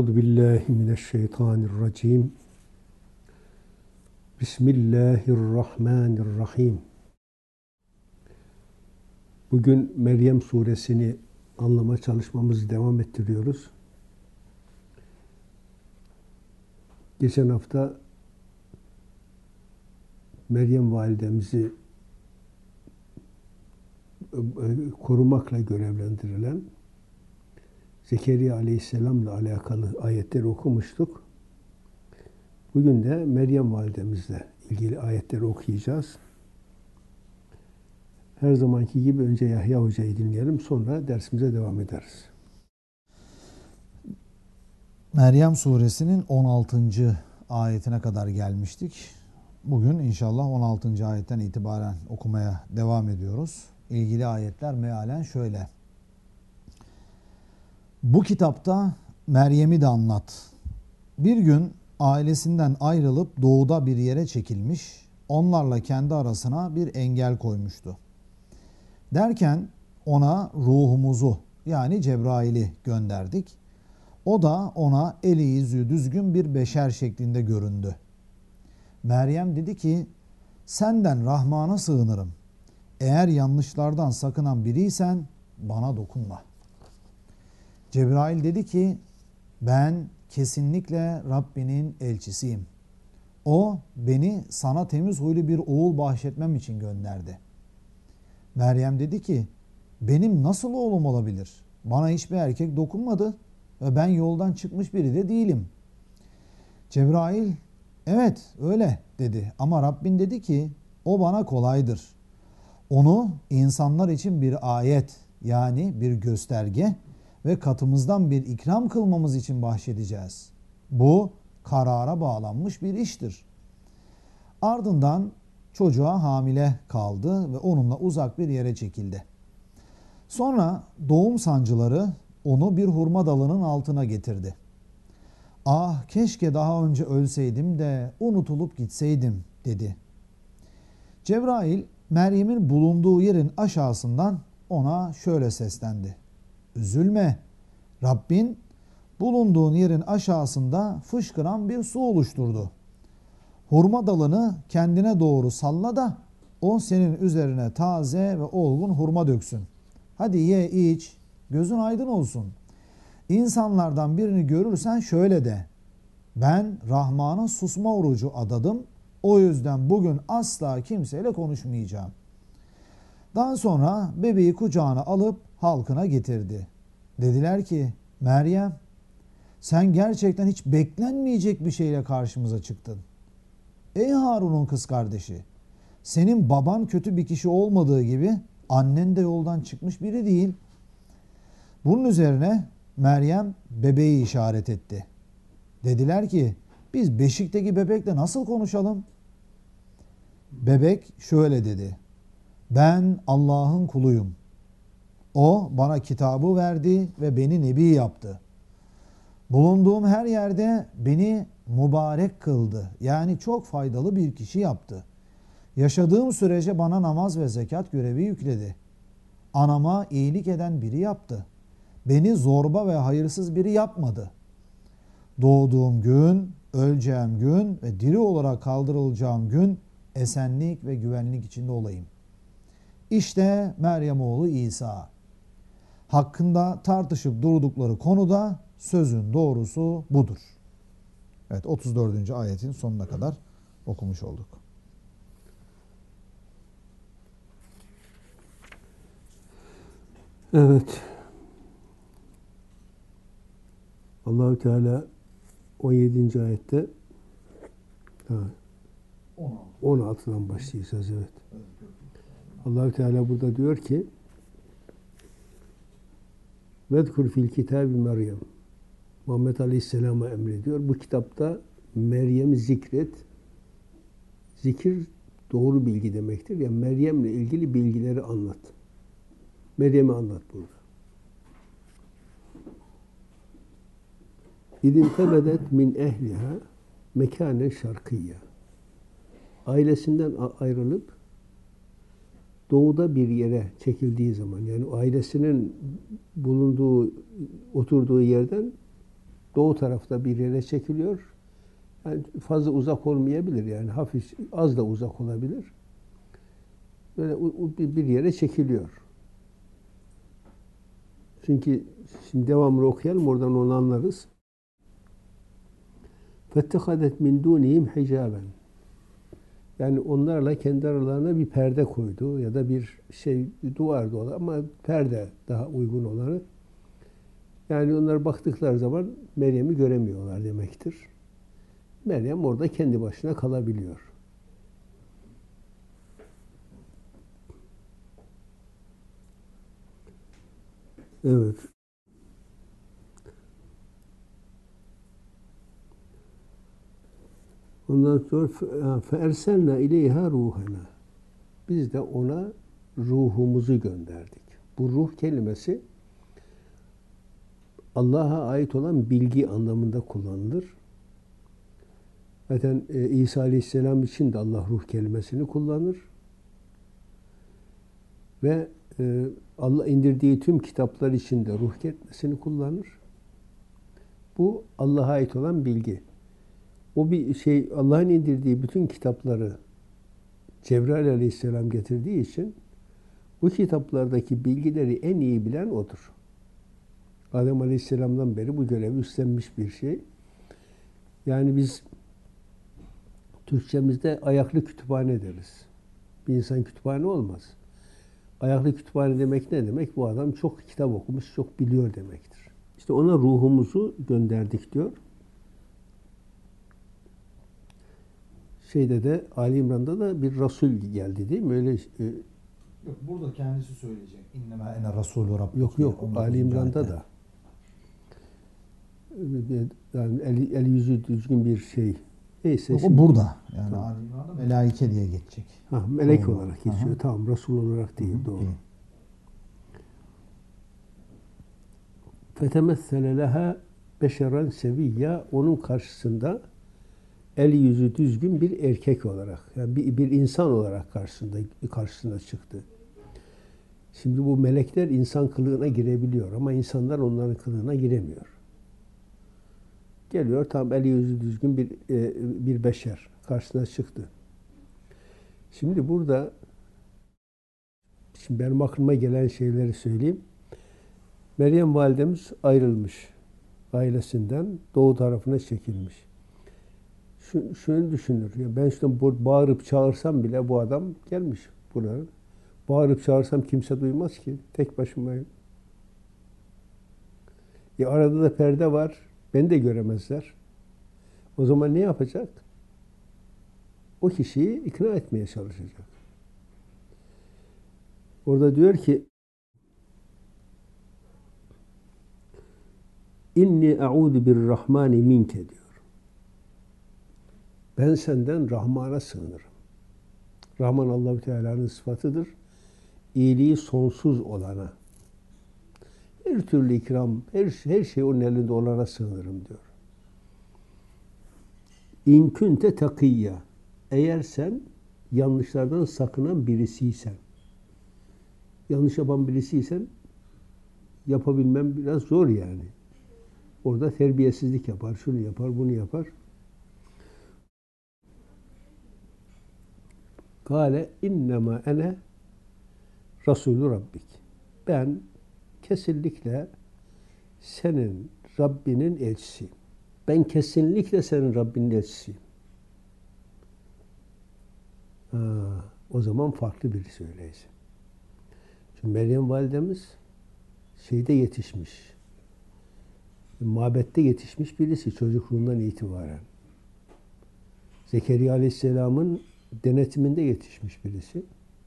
Euzu billahi mineşşeytanirracim. Bismillahirrahmanirrahim. Bugün Meryem suresini anlama çalışmamızı devam ettiriyoruz. Geçen hafta Meryem validemizi korumakla görevlendirilen Zekeriya Aleyhisselam'la alakalı ayetleri okumuştuk. Bugün de Meryem validemizle ilgili ayetleri okuyacağız. Her zamanki gibi önce Yahya Hoca'yı dinleyelim, sonra dersimize devam ederiz. Meryem suresinin 16. ayetine kadar gelmiştik. Bugün inşallah 16. ayetten itibaren okumaya devam ediyoruz. İlgili ayetler mealen şöyle. Bu kitapta Meryem'i de anlat. Bir gün ailesinden ayrılıp doğuda bir yere çekilmiş, onlarla kendi arasına bir engel koymuştu. Derken ona ruhumuzu yani Cebrail'i gönderdik. O da ona eli yüzü düzgün bir beşer şeklinde göründü. Meryem dedi ki, senden Rahman'a sığınırım. Eğer yanlışlardan sakınan biriysen bana dokunma. Cebrail dedi ki, ben kesinlikle Rabbinin elçisiyim. O beni sana temiz huylu bir oğul bahşetmem için gönderdi. Meryem dedi ki, benim nasıl oğlum olabilir? Bana hiçbir erkek dokunmadı ve ben yoldan çıkmış biri de değilim. Cebrail, evet öyle dedi ama Rabbin dedi ki, o bana kolaydır. Onu insanlar için bir ayet yani bir gösterge ve katımızdan bir ikram kılmamız için bahşedeceğiz. Bu karara bağlanmış bir iştir. Ardından çocuğa hamile kaldı ve onunla uzak bir yere çekildi. Sonra doğum sancıları onu bir hurma dalının altına getirdi. Ah keşke daha önce ölseydim de unutulup gitseydim dedi. Cebrail Meryem'in bulunduğu yerin aşağısından ona şöyle seslendi. Üzülme, Rabbin bulunduğun yerin aşağısında fışkıran bir su oluşturdu. Hurma dalını kendine doğru salla da o senin üzerine taze ve olgun hurma döksün. Hadi ye iç, gözün aydın olsun. İnsanlardan birini görürsen şöyle de, ben Rahman'a susma orucu adadım, o yüzden bugün asla kimseyle konuşmayacağım. Daha sonra bebeği kucağına alıp halkına getirdi. Dediler ki, Meryem, sen gerçekten hiç beklenmeyecek bir şeyle karşımıza çıktın. Ey Harun'un kız kardeşi, senin baban kötü bir kişi olmadığı gibi annen de yoldan çıkmış biri değil. Bunun üzerine Meryem bebeği işaret etti. Dediler ki, biz beşikteki bebekle nasıl konuşalım? Bebek şöyle dedi. Ben Allah'ın kuluyum. O bana kitabı verdi ve beni nebi yaptı. Bulunduğum her yerde beni mübarek kıldı. Yani çok faydalı bir kişi yaptı. Yaşadığım sürece bana namaz ve zekat görevi yükledi. Anama iyilik eden biri yaptı. Beni zorba ve hayırsız biri yapmadı. Doğduğum gün, öleceğim gün ve diri olarak kaldırılacağım gün esenlik ve güvenlik içinde olayım. İşte Meryem oğlu İsa. Hakkında tartışıp durdukları konuda sözün doğrusu budur. Evet, 34. ayetin sonuna kadar okumuş olduk. Evet. Allahü Teala 17. ayette 16'dan başlayacağız, evet. Allahü Teala burada diyor ki Vedkur fil kitabi Meryem. Muhammed Aleyhisselam'a emrediyor. Bu kitapta Meryem'i zikret. Zikir doğru bilgi demektir. Yani Meryem'le ilgili bilgileri anlat. Meryem'i anlat burada. İdin tebedet min ehliha mekanen şarkıyya. Ailesinden ayrılıp doğuda bir yere çekildiği zaman, yani ailesinin bulunduğu, oturduğu yerden doğu tarafta bir yere çekiliyor. Yani fazla uzak olmayabilir, yani hafif az da uzak olabilir. Böyle bir yere çekiliyor. Çünkü şimdi devamını okuyalım, oradan onu anlarız. فَاتَّخَذَتْ مِنْ دُونِهِمْ حِجَابًا. Yani onlarla kendi aralarına bir perde koydu ya da bir duvardı olan, ama perde daha uygun olarak. Yani onlar baktıkları zaman Meryem'i göremiyorlar demektir. Meryem orada kendi başına kalabiliyor. Evet. Ondan sonra فَاَرْسَلْنَا اِلَيْهَا ruhana. Biz de ona ruhumuzu gönderdik. Bu ruh kelimesi Allah'a ait olan bilgi anlamında kullanılır. Zaten İsa Aleyhisselam için de Allah ruh kelimesini kullanır. Ve Allah indirdiği tüm kitaplar için de ruh kelimesini kullanır. Bu Allah'a ait olan bilgi. O bir Allah'ın indirdiği bütün kitapları Cebrail Aleyhisselam getirdiği için bu kitaplardaki bilgileri en iyi bilen odur. Adem Aleyhisselam'dan beri bu görevi üstlenmiş bir şey. Yani biz Türkçemizde ayaklı kütüphane deriz. Bir insan kütüphane olmaz. Ayaklı kütüphane demek ne demek? Bu adam çok kitap okumuş, çok biliyor demektir. İşte ona ruhumuzu gönderdik diyor. Şeyde de Ali İmran'da da bir Resul geldi değil mi? Öyle Yok, burada kendisi söyleyecek. İnnemâ ene rasûlü rabbike. yok Ali İmran'da da. Yani el yüzü düzgün bir şey. Neyse. Yok, o burada. Yani tamam. Ali İmran'da melaike diye geçecek. Ha, melek doğru olarak geçiyor. Tamam, Resul olarak değil. Doğru. Fetemessele leha beşeren seviyya, onun karşısında el yüzü düzgün bir erkek olarak, yani bir insan olarak karşısına çıktı. Şimdi bu melekler insan kılığına girebiliyor ama insanlar onların kılığına giremiyor. Geliyor, tam eli yüzü düzgün bir beşer karşısına çıktı. Şimdi burada benim aklıma gelen şeyleri söyleyeyim. Meryem validemiz ayrılmış ailesinden, doğu tarafına çekilmiş. Şunu düşünür, ya ben işte bağırıp çağırsam bile bu adam gelmiş buraya. Bağırıp çağırsam kimse duymaz ki, tek başımayım. Arada da perde var, beni de göremezler. O zaman ne yapacak? O kişiyi ikna etmeye çalışacak. Orada diyor ki İnni a'udu birrahmani minke diyor. Ben senden Rahman'a sığınırım. Rahman Allah-u Teala'nın sıfatıdır. İyiliği sonsuz olana. Her türlü ikram, her şey onun elinde olana sığınırım diyor. İn kunte takiyya. Eğer sen yanlışlardan sakınan birisiysen, yanlış yapan birisiysen yapabilmem biraz zor yani. Orada terbiyesizlik yapar, şunu yapar, bunu yapar. Kâle innema ene Resulü Rabbik. Ben kesinlikle senin Rabbinin elçisiyim. Ben kesinlikle senin Rabbinin elçisiyim. O zaman farklı bir söyleyişi. Çünkü Meryem validemiz şeyde yetişmiş. Mabette yetişmiş birisi çocukluğundan itibaren. Zekeriya Aleyhisselam'ın denetiminde yetişmiş birisi.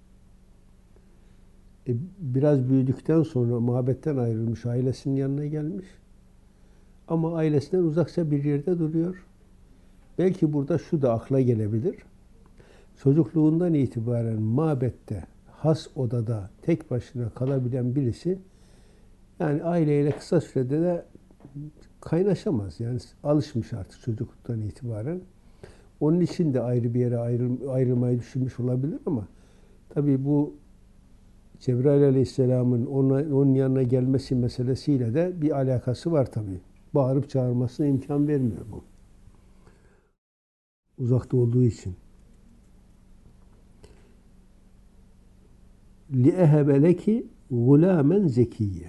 Biraz büyüdükten sonra mabetten ayrılmış, ailesinin yanına gelmiş. Ama ailesinden uzakça bir yerde duruyor. Belki burada şu da akla gelebilir. Çocukluğundan itibaren mabette, has odada tek başına kalabilen birisi, yani aileyle kısa sürede de kaynaşamaz. Yani alışmış artık çocukluktan itibaren. Onun için de ayrı bir yere ayrılmayı düşünmüş olabilir ama tabii bu Cebrail Aleyhisselam'ın onun yanına gelmesi meselesiyle de bir alakası var tabii. bağırıp çağırmasına imkan vermiyor bu. Uzakta olduğu için. لِأَهَبَ لَكِ غُلَامًا زَكِيًّا.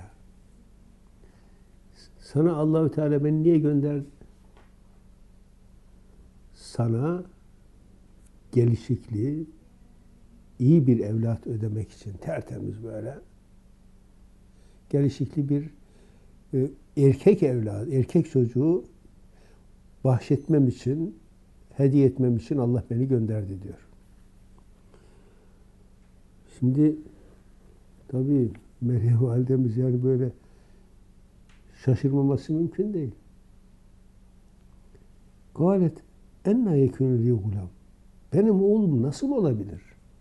Sana Allahü Teala beni niye gönderdi? Sana gelişikli, iyi bir evlat ödemek için, tertemiz böyle gelişikli bir erkek evlat, erkek çocuğu bahşetmem için, hediye etmem için Allah beni gönderdi diyor. Şimdi tabii Meryem validemiz yani böyle şaşırmaması mümkün değil. Galet enna yekûnü li gulam. Benim oğlum nasıl olabilir?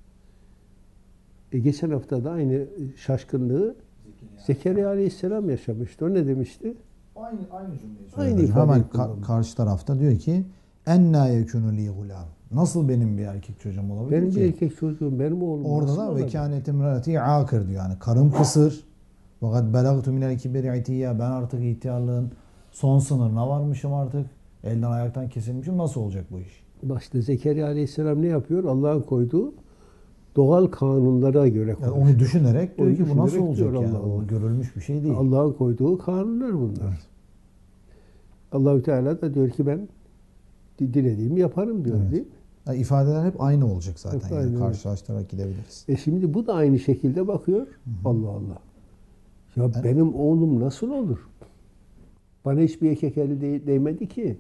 Geçen hafta da aynı şaşkınlığı Zekeriya Aleyhisselam yaşamıştı. O ne demişti? Aynı cümleyi Aynı söylüyor. ifadeyi Hemen kullanmış. karşı tarafta diyor ki enna yekunu li gulam. Nasıl benim bir erkek çocuğum olabilir Benim ki? bir erkek çocuğum, benim oğlum Orada nasıl da olabilir? vekânet imraati akır diyor. Yani karım kısır. Fakat belagtu minel kibri itiyya. Ben artık ihtiyarlığın son sınırına varmışım artık. Elden ayaktan kesilmişim. Nasıl olacak bu iş? Başta Zekeriya Aleyhisselam ne yapıyor? Allah'ın koyduğu doğal kanunlara göre Yani konuşuyor. onu düşünerek diyor Onu ki bu nasıl düşünerek olacak diyor yani? Allah Allah. O görülmüş bir şey değil. Allah'ın koyduğu kanunlar bunlar. Evet. Allahü Teala da diyor ki ben dilediğimi yaparım diyor, Evet. değil mi? Yani ifadeler hep aynı olacak zaten. Hep Yani aynı, karşılaştırarak gidebiliriz. Şimdi bu da aynı şekilde bakıyor. Allah Allah. Ya benim oğlum nasıl olur? Bana hiçbir erkek eli değmedi ki.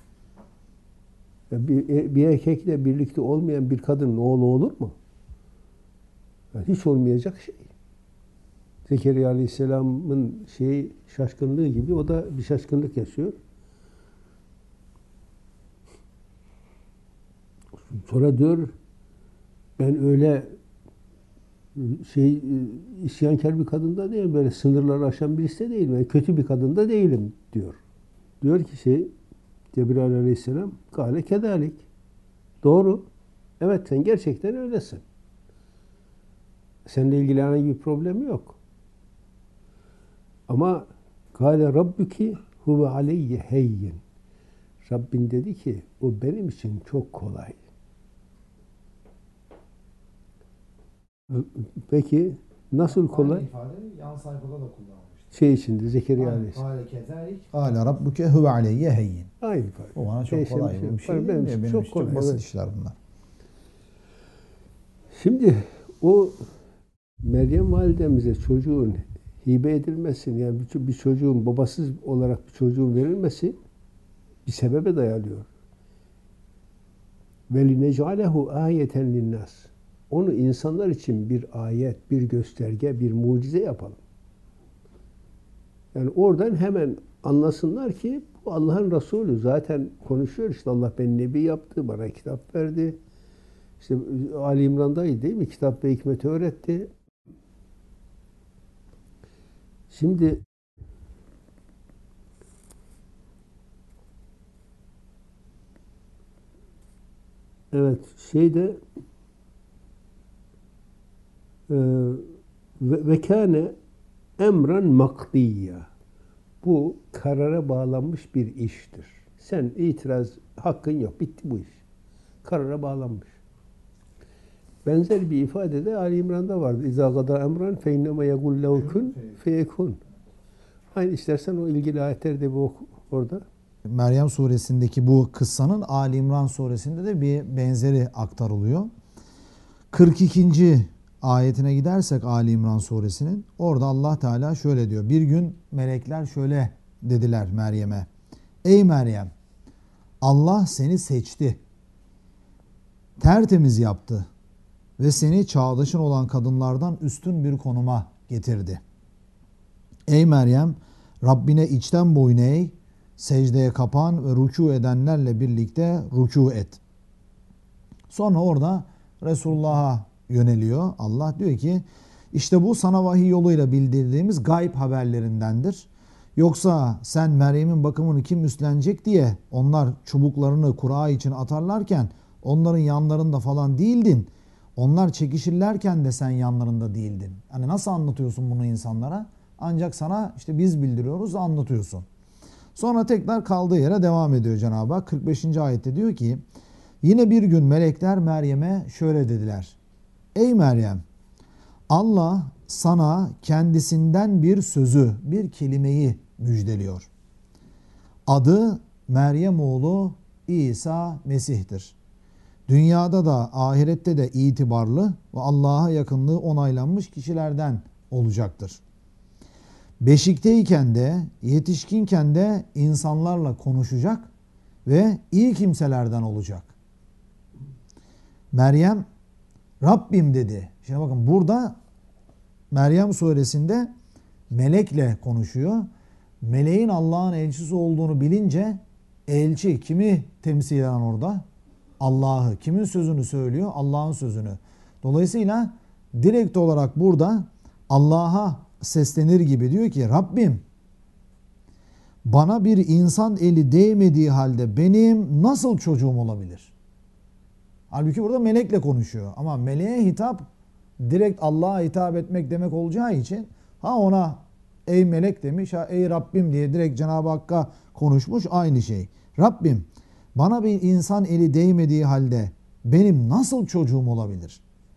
Ya bir erkekle birlikte olmayan bir kadının oğlu olur mu? Yani hiç olmayacak şey. Zekeriya Aleyhisselam'ın şaşkınlığı gibi o da bir şaşkınlık yaşıyor. Sonra diyor ben öyle isyankar bir kadın da değilim. Böyle sınırları aşan birisi de değilim. Yani kötü bir kadın da değilim diyor. Diyor ki Cebrail Aleyhisselam kâle kedâlik. Doğru. Evet sen gerçekten öylesin. Seninle ilgili herhangi bir problem yok. Ama kâle rabbuki huve aleyye heyyin. Rabbin dedi ki o benim için çok kolay. Peki nasıl kolay? Aynı ifade yan sayfada da kullanılmıştır. İçinde Zekeriya Aleyhisselam. Kâle rabbuke huve aleyye heyyin. Aynı ifade. O bana çok Değişen kolay. bir şey Bu yok. bir şey değil Benim mi? için Benim çok için çok kolay, basit evet. işler bunlar. Şimdi o Meryem validemize çocuğun hibe edilmesini yani bir çocuğun babasız olarak bir çocuğun verilmesi bir sebebe dayanıyor. Ve linec'alehu ayeten linnas. Onu insanlar için bir ayet, bir gösterge, bir mucize yapalım. Yani oradan hemen anlasınlar ki bu Allah'ın Resulü. Zaten konuşuyor işte Allah beni nebi yaptı, bana kitap verdi. İşte Ali İmran'daydı değil mi? Kitap ve hikmeti öğretti. Şimdi evet ve kâne emran makdiyya. Bu karara bağlanmış bir iştir. Sen itiraz hakkın yok. Bitti bu iş. Karara bağlanmış. Benzer bir ifade de Ali İmran'da vardı. İzâ gadâ emran fe innema yegul lehu kun feyekun. Aynı istersen o ilgili ayetleri de bir oku orada. Meryem suresindeki bu kıssanın Ali İmran suresinde de bir benzeri aktarılıyor. 42. ayetine gidersek Ali İmran suresinin orada Allah Teala şöyle diyor. Bir gün melekler şöyle dediler Meryem'e. Ey Meryem, Allah seni seçti. Tertemiz yaptı ve seni çağdaşın olan kadınlardan üstün bir konuma getirdi. Ey Meryem, Rabbine içten boyun eğ, secdeye kapan ve rükû edenlerle birlikte rükû et. Sonra orada Resulullah'a yöneliyor. Allah diyor ki işte bu sana vahiy yoluyla bildirdiğimiz gayb haberlerindendir. Yoksa sen Meryem'in bakımını kim üstlenecek diye onlar çubuklarını kura için atarlarken onların yanlarında falan değildin. Onlar çekişirlerken de sen yanlarında değildin. Hani nasıl anlatıyorsun bunu insanlara? Ancak sana işte biz bildiriyoruz, anlatıyorsun. Sonra tekrar kaldığı yere devam ediyor Cenab-ı Hak. 45. ayette diyor ki yine bir gün melekler Meryem'e şöyle dediler. Ey Meryem, Allah sana kendisinden bir sözü, bir kelimeyi müjdeliyor. Adı Meryem oğlu İsa Mesih'tir. Dünyada da ahirette de itibarlı ve Allah'a yakınlığı onaylanmış kişilerden olacaktır. Beşikteyken de yetişkinken de insanlarla konuşacak ve iyi kimselerden olacak. Meryem Rabbim dedi. Şimdi bakın burada Meryem suresinde melekle konuşuyor. Meleğin Allah'ın elçisi olduğunu bilince elçi kimi temsil eden orada? Allah'ı. Kimin sözünü söylüyor? Allah'ın sözünü. Dolayısıyla direkt olarak burada Allah'a seslenir gibi diyor ki Rabbim bana bir insan eli değmediği halde benim nasıl çocuğum olabilir? Halbuki burada melekle konuşuyor. Ama meleğe hitap direkt Allah'a hitap etmek demek olacağı için ha ona ey melek demiş ha ey Rabbim diye direkt Cenab-ı Hakk'a konuşmuş aynı şey. Rabbim bana bir insan eli değmediği halde benim nasıl çocuğum olabilir?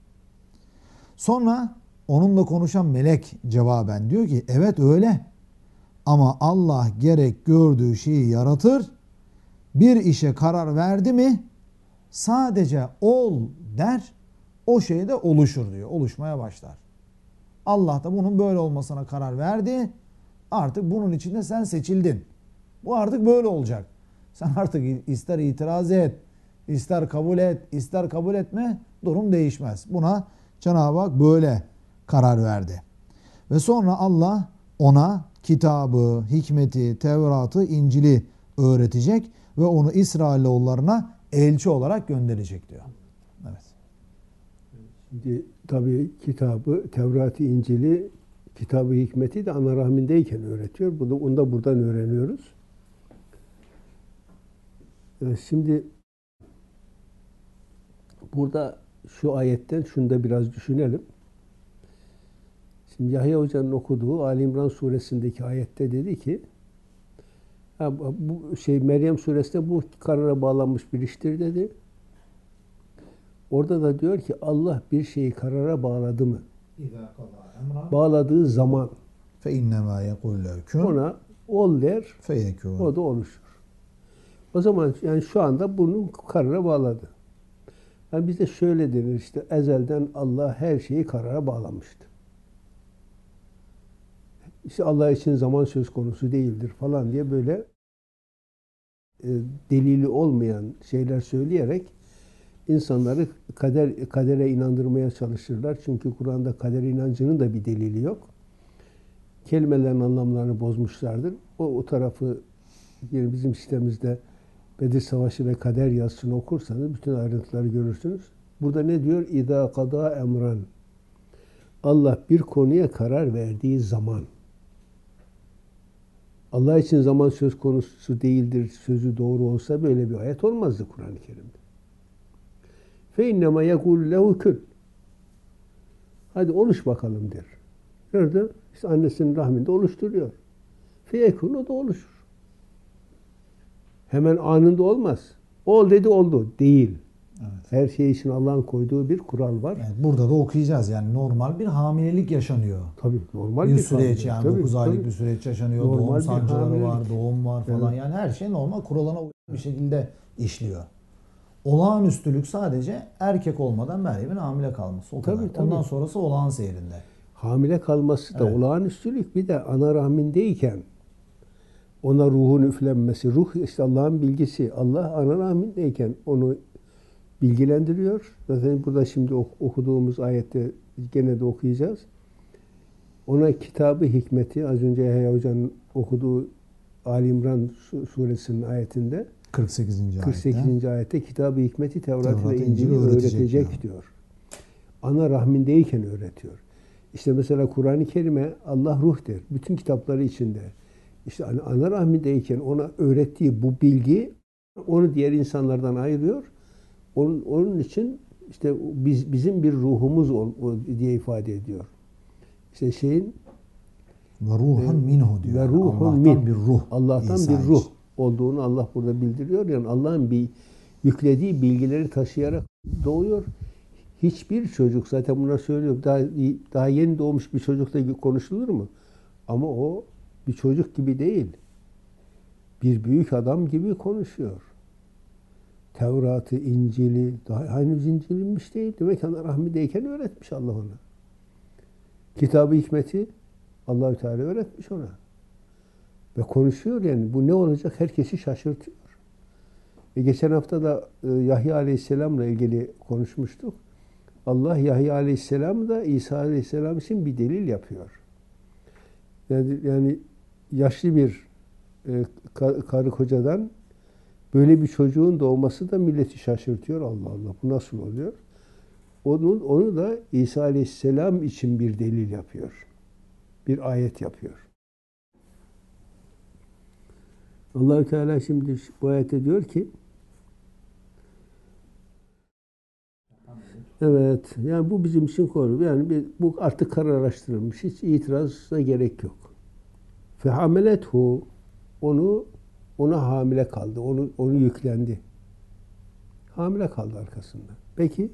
Sonra onunla konuşan melek cevaben diyor ki evet öyle ama Allah gerek gördüğü şeyi yaratır, bir işe karar verdi mi sadece ol der, o şey de oluşur diyor, oluşmaya başlar. Allah da bunun böyle olmasına karar verdi, artık bunun içinde sen seçildin. Bu artık böyle olacak. Sen artık ister itiraz et, ister kabul et, ister kabul etme, durum değişmez. Buna Cenab-ı Hak böyle karar verdi. Ve sonra Allah ona kitabı, hikmeti, Tevrat'ı, İncil'i öğretecek ve onu İsrailoğullarına elçi olarak gönderecek diyor. Evet. Şimdi tabii kitabı, Tevrat'ı, İncil'i, kitabı, hikmeti de ana rahmindeyken öğretiyor. Onu da buradan öğreniyoruz. Şimdi burada şu ayetten şunu da biraz düşünelim. Şimdi Yahya Hoca'nın okuduğu Ali İmran suresindeki ayette dedi ki bu Meryem suresinde bu karara bağlanmış bir iştir dedi. Orada da diyor ki Allah bir şeyi karara bağladı mı? Bağladığı zaman ona ol der, o da oluşur. O zaman yani şu anda bunu karara bağladı. Yani bizde şöyle denir işte ezelden Allah her şeyi karara bağlamıştı. İşte Allah için zaman söz konusu değildir falan diye böyle delili olmayan şeyler söyleyerek insanları kadere inandırmaya çalışırlar. Çünkü Kur'an'da kader inancının da bir delili yok. Kelimelerin anlamlarını bozmuşlardır. O tarafı yani bizim sitemizde Bedir Savaşı ve Kader yazısını okursanız bütün ayrıntıları görürsünüz. Burada ne diyor? İza kada emran. Allah bir konuya karar verdiği zaman. Allah için zaman söz konusu değildir, sözü doğru olsa böyle bir ayet olmazdı Kur'an-ı Kerim'de. Fe innema yekul lehu kün. Hadi oluş bakalım der. Nerede? İşte annesinin rahminde oluşturuyor. Fe yekun, o da oluşur. Hemen anında olmaz. Ol dedi oldu. Değil. Evet. Her şey için Allah'ın koyduğu bir kural var. Evet, burada da okuyacağız yani normal bir hamilelik yaşanıyor. Tabii normal bir süreç yani tabii, 9 aylık tabii. bir süreç yaşanıyor. Normal doğum sancıları hamilelik var, doğum var falan. Evet. Yani her şey normal kuralına uygun bir şekilde işliyor. Olağanüstülük sadece erkek olmadan Meryem'in hamile kalması. O kadar. Tabii. Ondan sonrası olağan seyrinde. Hamile kalması da evet. Olağanüstülük, bir de ana rahmindeyken ona ruhun üflenmesi. Ruh işte Allah'ın bilgisi. Allah ana rahmindeyken onu bilgilendiriyor. Zaten burada şimdi okuduğumuz ayette gene de okuyacağız. Ona kitabı, hikmeti, az önce Yahya Hoca'nın okuduğu Ali İmran suresinin ayetinde 48. ayette kitabı, hikmeti, Tevrat ve İncil'i öğretecek diyor. Ana rahmindeyken öğretiyor. İşte mesela Kur'an-ı Kerim'e Allah ruh der. Bütün kitapları içinde. İşte ana rahmindeyken ona öğrettiği bu bilgi onu diğer insanlardan ayırıyor. Onun için işte bizim bir ruhumuz diye ifade ediyor. İşte Ve ruhun minhu diyor. Ve Yani ruhun Allah'tan min. bir ruh. Allah'tan İsa bir ruh için. olduğunu Allah burada bildiriyor. Yani Allah'ın bir yüklediği bilgileri taşıyarak doğuyor. Hiçbir çocuk, zaten buna söylüyorum, daha yeni doğmuş bir çocukla konuşulur mu? Ama o bir çocuk gibi değil. Bir büyük adam gibi konuşuyor. Tevrat'ı, İncil'i, daha henüz incinilmiş değil. Demek ki rahmideyken öğretmiş Allah ona. Kitab-ı hikmeti Allahü Teala öğretmiş ona. Ve konuşuyor yani. Bu ne olacak? Herkesi şaşırtıyor. Geçen hafta da Yahya Aleyhisselam'la ilgili konuşmuştuk. Allah Yahya Aleyhisselam da İsa Aleyhisselam için bir delil yapıyor. Yani yaşlı bir karı kocadan böyle bir çocuğun doğması da milleti şaşırtıyor. Allah Allah, bu nasıl oluyor? Onu da İsa Aleyhisselam için bir delil yapıyor. Bir ayet yapıyor. Allahü Teala şimdi bu ayette diyor ki, evet, yani bu bizim için konu. Yani bu artık kararlaştırılmış. Hiç itiraza gerek yok. Fehamelethu, ona hamile kaldı. Onu yüklendi. Hamile kaldı arkasında. Peki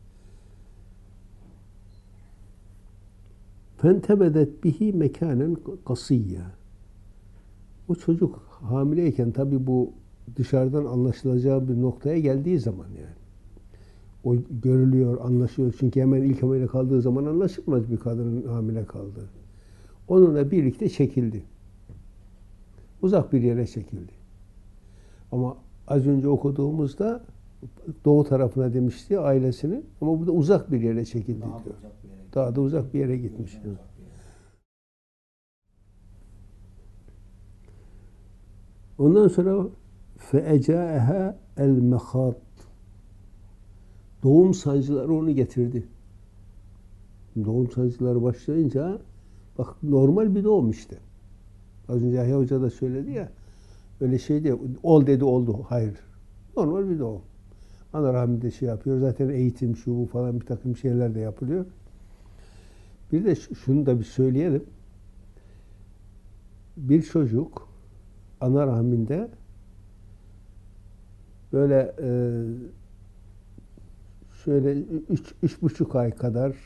fentebedet bihi mekanen kasiyya. O çocuk hamileyken tabii bu dışarıdan anlaşılacağı bir noktaya geldiği zaman yani. O görülüyor, anlaşılıyor. Çünkü hemen ilk hamile kaldığı zaman anlaşılmaz bir kadının hamile kaldığı. Onunla birlikte çekildi. Uzak bir yere çekildi. Ama az önce okuduğumuzda doğu tarafına demişti ailesini. Ama burada uzak bir yere çekildi diyor. Daha da uzak bir yere gitmiş. Ondan sonra feecaeha el mehat. Doğum sancıları onu getirdi. Doğum sancıları başlayınca bak normal bir doğum işte. Az önce Yahya Hoca da söyledi ya, öyle şey değil. Ol dedi oldu. Hayır. Normal bir doğum. Ana rahminde şey yapıyor. Zaten eğitim, şu bu falan bir takım şeyler de yapılıyor. Bir de şunu da bir söyleyelim. Bir çocuk ana rahminde böyle şöyle 3,5 ay kadar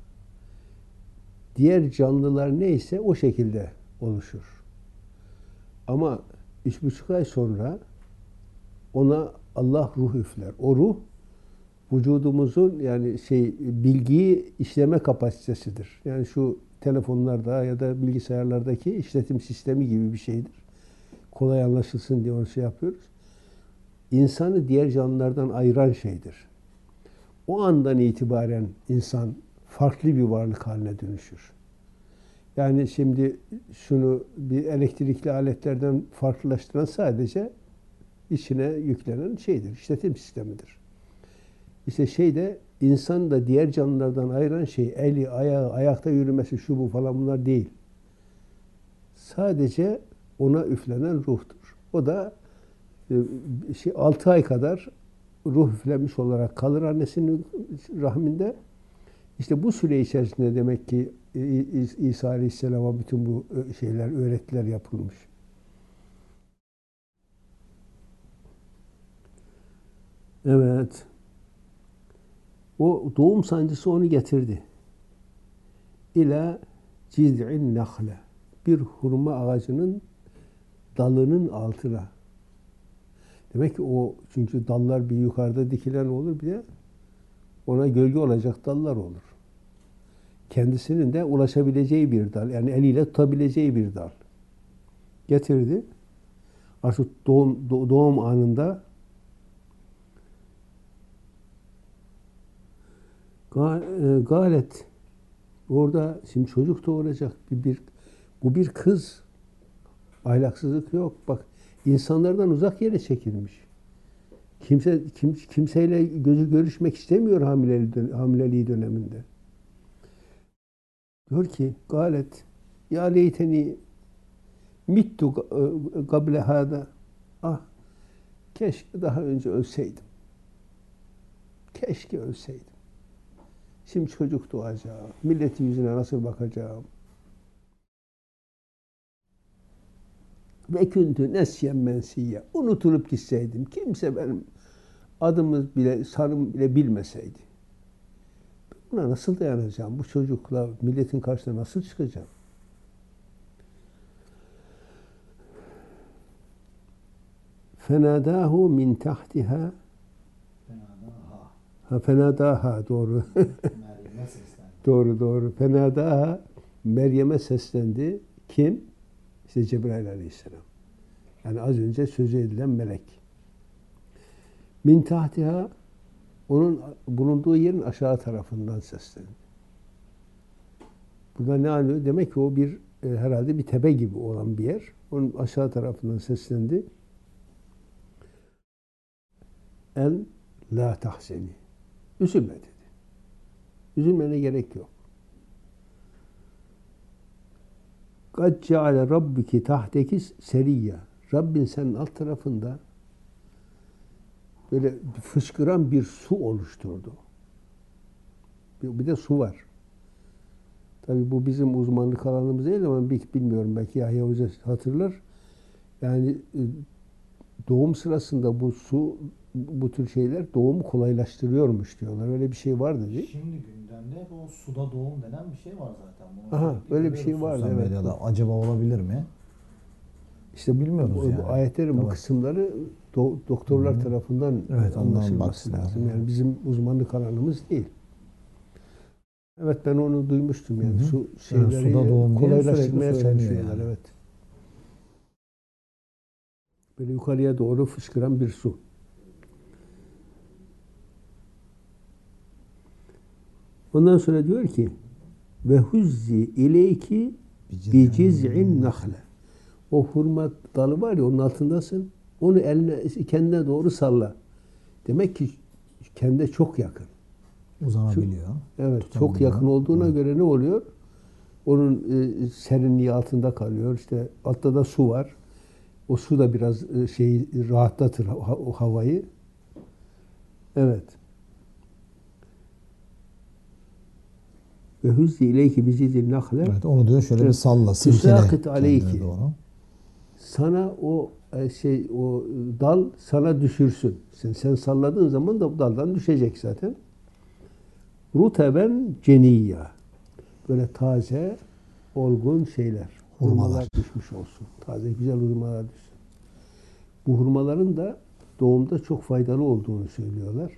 diğer canlılar neyse o şekilde oluşur. Ama 3,5 ay sonra ona Allah ruh üfler. O ruh vücudumuzun yani bilgiyi işleme kapasitesidir. Yani şu telefonlarda ya da bilgisayarlardaki işletim sistemi gibi bir şeydir. Kolay anlaşılsın diye onu yapıyoruz. İnsanı diğer canlılardan ayıran şeydir. O andan itibaren insan farklı bir varlık haline dönüşür. Yani şimdi şunu bir elektrikli aletlerden farklılaştıran sadece içine yüklenen şeydir, işletim sistemidir. İşte insan da diğer canlılardan ayıran şey eli, ayağı, ayakta yürümesi, şu bu falan bunlar değil. Sadece ona üflenen ruhtur. O da 6 ay kadar ruh üflemiş olarak kalır annesinin rahminde. İşte bu süre içerisinde demek ki İsa Aleyhisselam'a bütün bu öğretiler yapılmış. Evet. O doğum sancısı onu getirdi. İla ciz'in nahle. Bir hurma ağacının dalının altına. Demek ki çünkü dallar bir yukarıda dikilen olur, bir de ona gölge olacak dallar olur. Kendisinin de ulaşabileceği bir dal, yani eliyle tutabileceği bir dal. Getirdi. Artık doğum anında galet orada şimdi çocuk doğuracak bu bir kız. Ahlaksızlık yok. Bak insanlardan uzak yere çekilmiş. Kimseyle görüşmek istemiyor hamileliği döneminde. Diyor ki galet ya leyteni mittu gable hada. Ah, keşke daha önce ölseydim. Keşke ölseydim. Şimdi çocuk doğacağım. Milletin yüzüne nasıl bakacağım? Ve küntü nesyen mensiyye. Unutulup gitseydim. Kimse benim adımı bile, sanım bile bilmeseydi. Buna nasıl dayanacağım? Bu çocukla milletin karşısına nasıl çıkacağım? Fenadahu min tahtiha. Fenadaha doğru. Doğru. Fenadaha Meryem'e seslendi. Kim? İşte Cebrail Aleyhisselam. Yani az önce sözü edilen melek. Min tahtiha, onun bulunduğu yerin aşağı tarafından seslendi. Burada ne anlıyor? Demek ki o bir herhalde bir tepe gibi olan bir yer. Onun aşağı tarafından seslendi. En la tahzeni. Üzülme dedi. Üzülmene gerek yok. Kad ceale rabbuki tahteki seriyya. Rabbin senin alt tarafında böyle fışkıran bir su oluşturdu. Bir de su var. Tabii bu bizim uzmanlık alanımız değil ama bilmiyorum, belki Yahya Hoca hatırlar. Yani doğum sırasında bu su, bu tür şeyler doğumu kolaylaştırıyormuş diyorlar. Öyle bir şey vardı değil mi? Şimdi gündemde bu suda doğum denen bir şey var zaten. Aha, öyle bir şey vardı. Evet. Medyada. Acaba olabilir mi? İşte bilmiyoruz bu, yani. Bu ayetlerin bu kısımları doktorlar tarafından anlaşılması lazım. Yani bizim uzmanlık alanımız değil. Evet, ben onu duymuştum yani. Su şeyleri suda kolaylaştırmaya çalışıyorlar. Yani. Evet. Böyle yukarıya doğru fışkıran bir su. Ondan sonra diyor ki ve huzzi ileyki bi ciz'in nahle. O hurma dalı var ya, onun altındasın. Onu eline, kendine doğru salla. Demek ki kendine çok yakın. Uzanabiliyor. Evet, çok yakın olduğuna göre ne oluyor? Onun serinliği altında kalıyor. İşte altta da su var. O su da biraz rahatlatır o havayı. Evet. Ve huzzi ileyki bi ciz'in nahle. Evet, onu diyor şöyle bir salla, silkele kendine doğru. Sana o o dal sana düşürsün. Sen salladığın zaman da daldan düşecek zaten. Ruteben ceniyya. Böyle taze, olgun şeyler. Hurmalar düşmüş olsun. Taze, güzel hurmalar düşsün. Bu hurmaların da doğumda çok faydalı olduğunu söylüyorlar.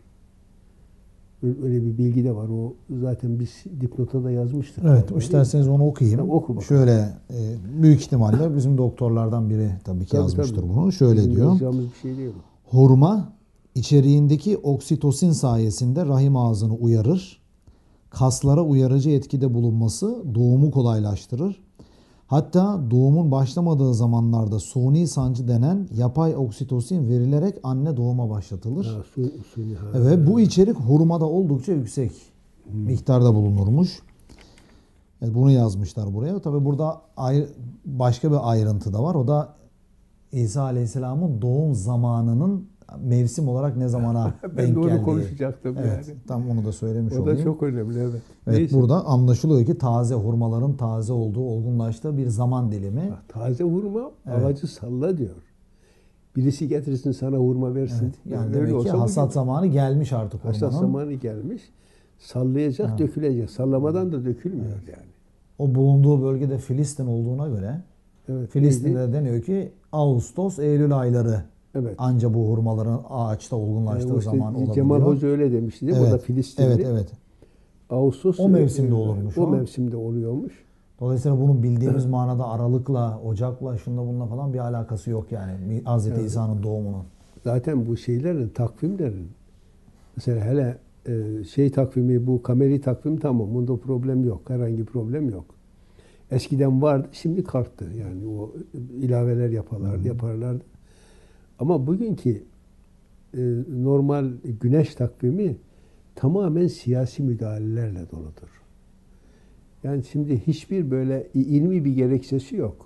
Öyle bir bilgi de var. O zaten biz dipnota da yazmıştık. Evet, isterseniz onu okuyayım. Tamam, oku bakalım. Şöyle büyük ihtimalle bizim doktorlardan biri tabii ki yazmıştır bunu. Şöyle bizim diyor. yazacağımız bir şey değil. Hurma içeriğindeki oksitosin sayesinde rahim ağzını uyarır. Kaslara uyarıcı etkide bulunması doğumu kolaylaştırır. Hatta doğumun başlamadığı zamanlarda suni sancı denen yapay oksitosin verilerek anne doğuma başlatılır. Ve bu içerik hurmada oldukça yüksek miktarda bulunurmuş. Evet, bunu yazmışlar buraya. Tabi burada başka bir ayrıntı da var. O da İsa Aleyhisselam'ın doğum zamanının mevsim olarak ne zamana denk geldiği. Ben de onu konuşacaktım evet, yani. Tam onu da söylemiş olayım. O da çok önemli, evet. Evet, burada anlaşılıyor ki taze hurmaların taze olduğu, olgunlaştığı bir zaman dilimi. Bak, taze hurma, ağacı salla diyor. Birisi getirsin sana hurma versin. Evet, yani demek ki hasat zamanı gelmiş artık hurmanın. Hasat zamanı gelmiş. Sallayacak, dökülecek. Sallamadan da dökülmüyor yani. O bulunduğu bölgede Filistin olduğuna göre Filistin'de deniyor ki Ağustos, Eylül ayları anca bu hurmaların ağaçta olgunlaştığı zaman olabiliyor. Cemal Hoca öyle demişti değil mi? O da Filistinli. Evet. Ağustos o mevsimde olurmuş. O mevsimde oluyormuş. Dolayısıyla bunun bildiğimiz manada Aralık'la, Ocak'la, şunla bununla falan bir alakası yok yani. Hazreti İsa'nın doğumunun. Zaten bu şeylerin, takvimlerin, mesela hele takvimi, bu kameri takvim tamam. Bunda problem yok. Herhangi problem yok. Eskiden vardı, şimdi kalktı. Yani o ilaveler yaparlardı. Ama bugünkü normal güneş takvimi tamamen siyasi müdahalelerle doludur. Yani şimdi hiçbir böyle ilmi bir gerekçesi yok.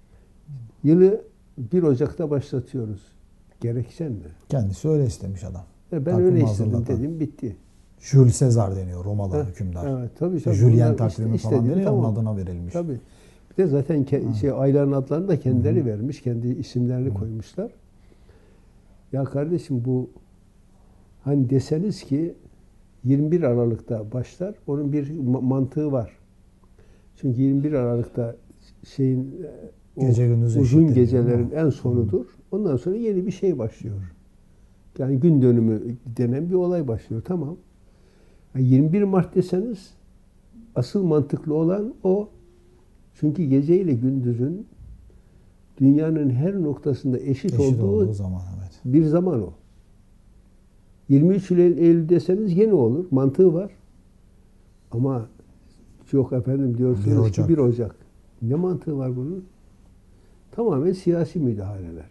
Yılı 1 Ocak'ta başlatıyoruz. Gerekçen ne? Kendisi öyle istemiş adam. Ben takvim öyle istedim dedim, bitti. Jules Caesar deniyor, Romalı hükümdar. Evet, tabii. Julien takvimi falan deniyor, onun adına verilmiş. Tabii. de zaten ayların adlarını da kendileri vermiş. Kendi isimlerini koymuşlar. Ya kardeşim bu hani deseniz ki 21 Aralık'ta başlar. Onun bir mantığı var. Çünkü 21 Aralık'ta Gece gündüz uzun eşit gecelerin en sonudur. Ondan sonra yeni bir şey başlıyor. Yani gün dönümü denen bir olay başlıyor. Tamam. Yani 21 Mart deseniz asıl mantıklı olan o. Çünkü gece ile gündüzün dünyanın her noktasında eşit olduğu zaman, evet. Bir zaman o. 23 Eylül deseniz yine olur. Mantığı var. Ama yok efendim diyorsunuz ki 1 Ocak. Ne mantığı var bunun? Tamamen siyasi müdahaleler.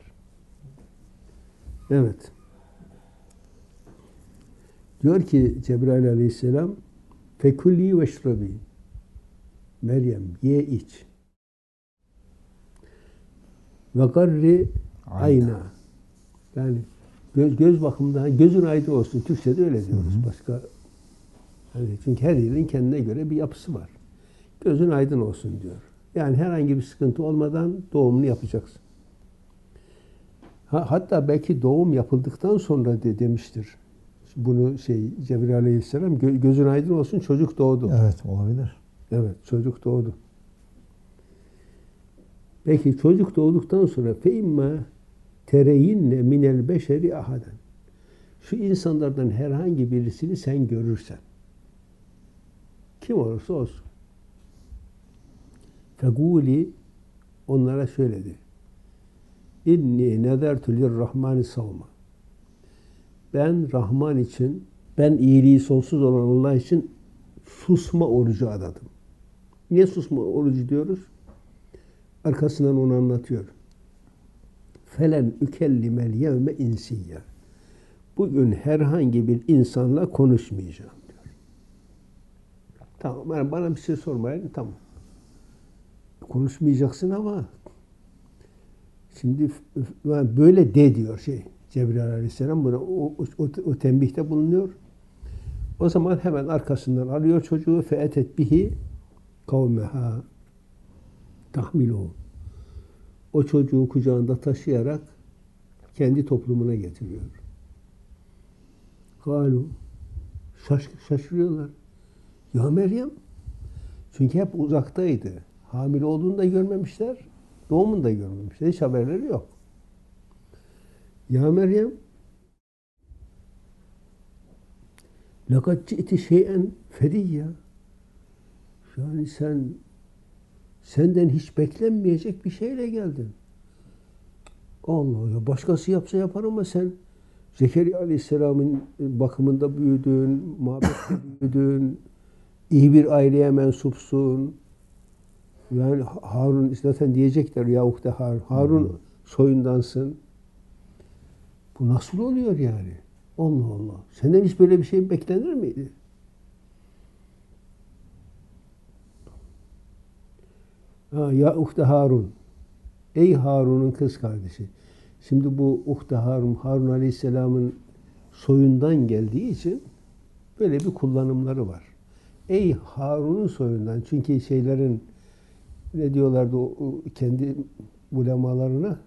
Evet. Diyor ki Cebrail aleyhisselam fekulli veşrabi. Meryem ye iç. Ve garri ayna. Yani göz bakımından gözün aydın olsun. Türkçe'de öyle diyoruz. Başka yani çünkü her yerin kendine göre bir yapısı var. Gözün aydın olsun diyor. Yani herhangi bir sıkıntı olmadan doğumunu yapacaksın. Hatta belki doğum yapıldıktan sonra demiştir. Bunu Cebrail aleyhisselam gözün aydın olsun çocuk doğdu. Evet, olabilir. Evet, çocuk doğdu. Peki çocuk doğduktan sonra feimma tereyinne minel beşeri ahaden. Şu insanlardan herhangi birisini sen görürsen, kim olursa olsun, feguli onlara şöyle de. İnni nezertu lirrahmani savma. Ben Rahman için, ben iyiliği sonsuz olan Allah için susma orucu adadım. Niye susma orucu diyoruz? Arkasından onu anlatıyor. Felen ükellimel yevme insiyya. Bugün herhangi bir insanla konuşmayacağım diyor. Tamam, yani bana bir şey sormayın, tamam. Konuşmayacaksın ama şimdi böyle de diyor Cebrail aleyhisselam buna o tembihte bulunuyor. O zaman hemen arkasından alıyor çocuğu feetet bihi kavmeha tahmiluhu. O çocuğu kucağında taşıyarak kendi toplumuna getiriyor. Galu şaşırıyorlar. Ya Meryem, çünkü hep uzaktaydı. Hamile olduğunu da görmemişler, doğumunu da görmemişler. Hiç haberleri yok. Ya Meryem, لَقَدْ جِئْتِ شَيْئًا فَرِيًّا. Yani senden hiç beklenmeyecek bir şeyle geldin. Allah Allah, başkası yapsa yapar ama sen Zekeriya Aleyhisselam'ın bakımında büyüdün, mabette büyüdün, iyi bir aileye mensupsun. Yani Harun zaten diyecekler ya ukde Harun soyundansın. Bu nasıl oluyor yani? Allah Allah. Senden hiç böyle bir şey beklenir miydi? Ya ukde Harun. Ey Harun'un kız kardeşi. Şimdi bu ukde Harun Aleyhisselam'ın soyundan geldiği için böyle bir kullanımları var. Ey Harun'un soyundan. Çünkü ne diyorlardı o kendi ulemalarına?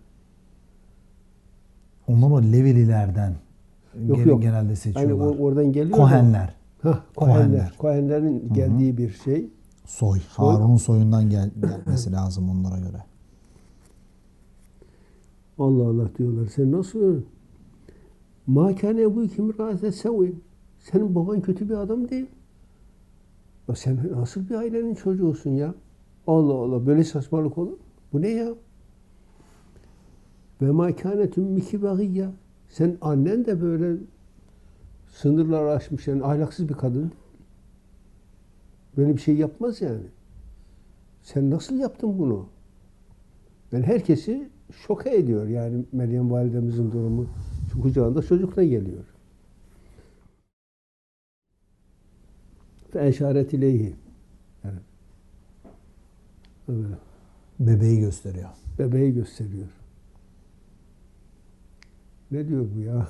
Onlar o Levililerden Yok. genelde seçiyorlar. Hani oradan geliyor. Kohenler. Kohenler. Kohenlerin geldiği bir şey. Soy. Harun'un soyundan gelmesi lazım onlara göre. Allah Allah diyorlar. Sen nasıl? Ma kâne ebûke imrâ'ate sevin. Senin baban kötü bir adam değil. Ya sen nasıl bir ailenin çocuğusun ya? Allah Allah. Böyle saçmalık olur. Bu ne ya? Ve ma kânet ümmiki bagiyya. Sen annen de böyle sınırlar aşmış yani ahlaksız bir kadın. Böyle bir şey yapmaz yani. Sen nasıl yaptın bunu? Yani herkesi şoke ediyor yani Meryem validemizin durumu. Şu kucağında çocukla geliyor. Fe eşaret ileyhi. Yani öyle. Bebeği gösteriyor. Bebeği gösteriyor. Ne diyor bu ya?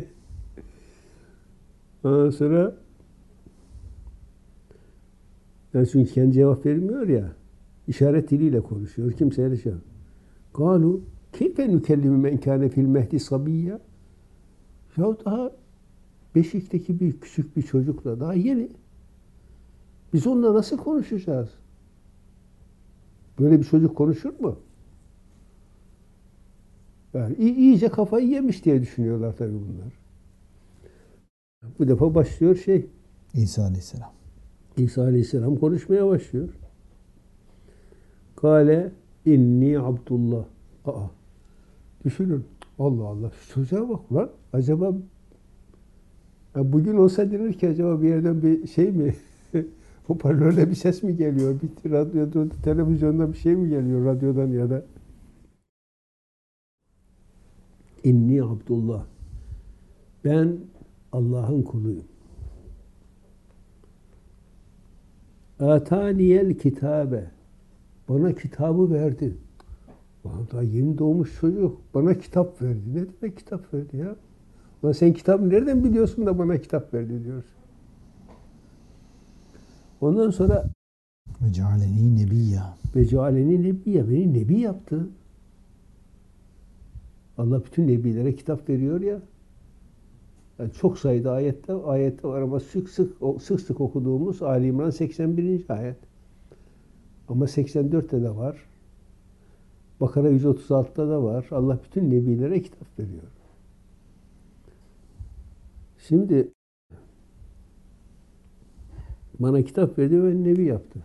Ondan sonra Yani çünkü kendi cevap vermiyor ya. İşaret diliyle konuşuyor. Kimseye de şey. Galu keyfe nükellimi men kâne fil mehdi sabiyya. Ya daha beşikteki bir küçük bir çocukla daha yeni. Biz onunla nasıl konuşacağız? Böyle bir çocuk konuşur mu? Yani iyice kafayı yemiş diye düşünüyorlar tabii bunlar. Bu defa başlıyor İsa Aleyhisselam. İsa Aleyhisselam konuşmaya başlıyor. Kale inni Abdullah. Aa, düşünün. Allah Allah. Şu çocuğa bak lan. Acaba bugün olsa denir ki acaba bir yerden bir şey mi? Hoparlörle bir ses mi geliyor? Bir radyoda, televizyonda bir şey mi geliyor radyodan ya da? İnni Abdullah. Ben Allah'ın kuluyum. Ataniyel kitabe. Bana kitabı verdi. Daha yeni doğmuş çocuk. Bana kitap verdi. Ne demek kitap verdi ya? Ulan sen kitabı nereden biliyorsun da bana kitap verdi diyorsun. Ondan sonra Ve cealeni nebiyya. ve cealeni nebiyye. Beni nebi yaptı. Allah bütün nebilere kitap veriyor ya. Yani çok sayıda ayette var ama sık sık okuduğumuz Ali İmran 81. ayet. Ama 84'te de var. Bakara 136'da da var. Allah bütün nebilere kitap veriyor. Şimdi bana kitap verdi ve nebi yaptı.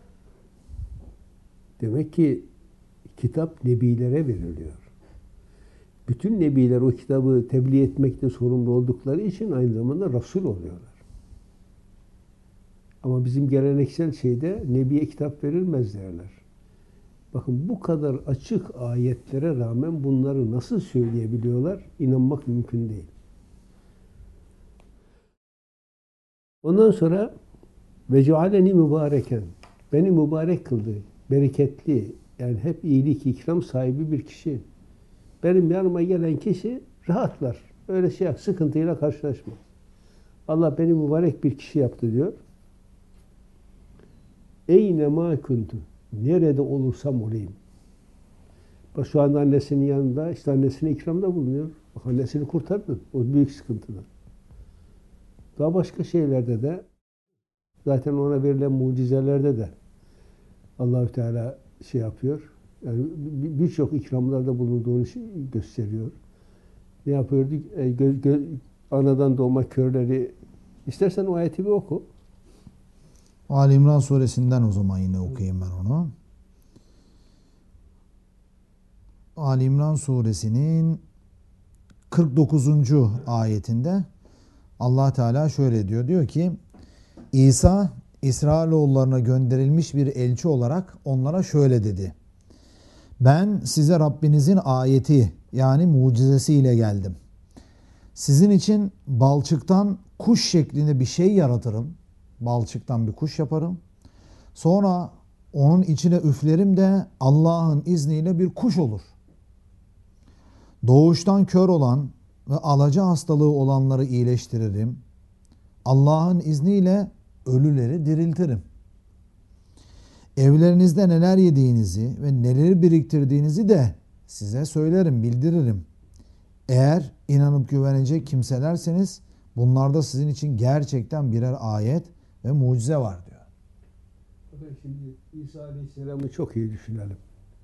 Demek ki kitap nebilere veriliyor. Bütün nebiler o kitabı tebliğ etmekte sorumlu oldukları için aynı zamanda Resul oluyorlar. Ama bizim geleneksel şeyde nebiye kitap verilmez derler. Bakın bu kadar açık ayetlere rağmen bunları nasıl söyleyebiliyorlar? İnanmak mümkün değil. Ondan sonra ve cealeni mübareken. Beni mübarek kıldı. Bereketli. Yani hep iyilik, ikram sahibi bir kişi. Benim yanıma gelen kişi rahatlar. Öyle sıkıntıyla karşılaşmaz. Allah beni mübarek bir kişi yaptı diyor. Eyne ma kuntu. Nerede olursam olayım. Bak şu anda annesinin yanında, işte annesine ikramda bulunuyor. Bak annesini kurtardı. O büyük sıkıntıdan. Daha başka şeylerde de zaten ona verilen mucizelerde de Allahü Teala yapıyor. Yani birçok ikramlarda bulunduğunu gösteriyor. Ne yapıyordu? Anadan doğma körleri. İstersen o ayeti bir oku. Ali İmran suresinden o zaman yine okuyayım ben onu. Ali İmran suresinin 49. ayetinde Allah Teala şöyle diyor. Diyor ki İsa İsrailoğullarına gönderilmiş bir elçi olarak onlara şöyle dedi. Ben size Rabbinizin ayeti yani mucizesiyle geldim. Sizin için balçıktan kuş şeklinde bir şey yaratırım. Balçıktan bir kuş yaparım. Sonra onun içine üflerim de Allah'ın izniyle bir kuş olur. Doğuştan kör olan ve alaca hastalığı olanları iyileştiririm. Allah'ın izniyle ölüleri diriltirim. Evlerinizde neler yediğinizi ve neleri biriktirdiğinizi de size söylerim, bildiririm. Eğer inanıp güvenecek kimselerseniz bunlarda sizin için gerçekten birer ayet ve mucize var diyor. Şimdi İsa Aleyhisselam'ı çok iyi düşünelim.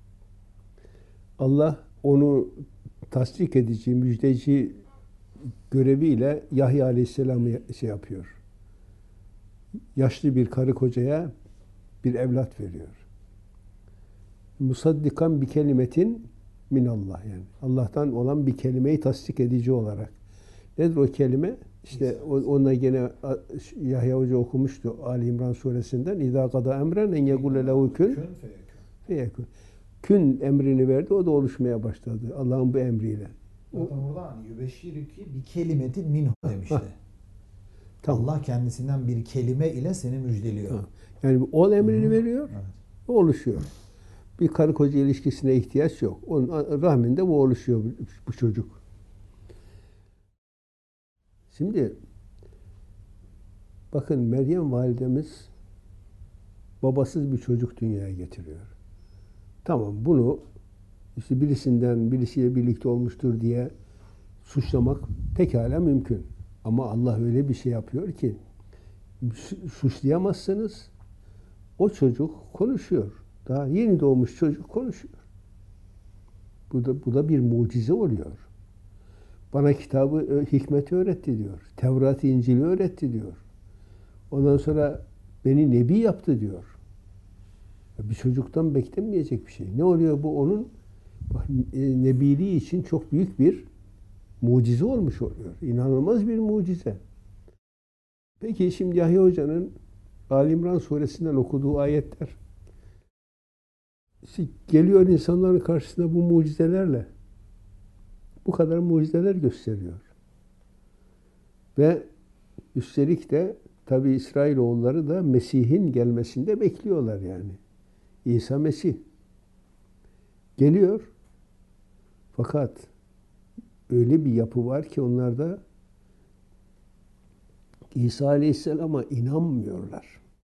Allah onu tasdik edici, müjdeci göreviyle Yahya Aleyhisselam'ı yapıyor. Yaşlı bir karı kocaya bir evlat veriyor. Musaddikan bir kelimetin minallah yani. Allah'tan olan bir kelimeyi tasdik edici olarak. Nedir o kelime? İşte onunla gene Yahya Hoca okumuştu Ali İmran suresinden. İzâ kadâ emren en yegule lehu kün feyekün. Kün emrini verdi, o da oluşmaya başladı. Allah'ın bu emriyle. Zaten orada yübeşşiriki bir kelimetin minhu demişti. Tamam. Allah kendisinden bir kelime ile seni müjdeliyor. Ha. Yani ol emrini veriyor, Evet. o oluşuyor. Bir karı koca ilişkisine ihtiyaç yok. Onun rahminde bu oluşuyor bu çocuk. Şimdi bakın Meryem validemiz babasız bir çocuk dünyaya getiriyor. Tamam, bunu işte birisiyle birlikte olmuştur diye suçlamak pekala mümkün. Ama Allah öyle bir şey yapıyor ki suçlayamazsınız. O çocuk konuşuyor. Daha yeni doğmuş çocuk konuşuyor. Bu da bir mucize oluyor. Bana kitabı, hikmeti öğretti diyor. Tevrat-ı İncil'i öğretti diyor. Ondan sonra beni nebi yaptı diyor. Bir çocuktan beklenmeyecek bir şey. Ne oluyor bu? Onun nebiliği için çok büyük bir mucize olmuş oluyor. İnanılmaz bir mucize. Peki şimdi Yahya Hoca'nın Ali İmran suresinden okuduğu ayetler geliyor insanların karşısında bu mucizelerle bu kadar mucizeler gösteriyor. Ve üstelik de tabi İsrailoğulları da Mesih'in gelmesinde bekliyorlar yani. İsa Mesih geliyor. Fakat öyle bir yapı var ki onlarda İsa Aleyhisselam'a inanmıyorlar.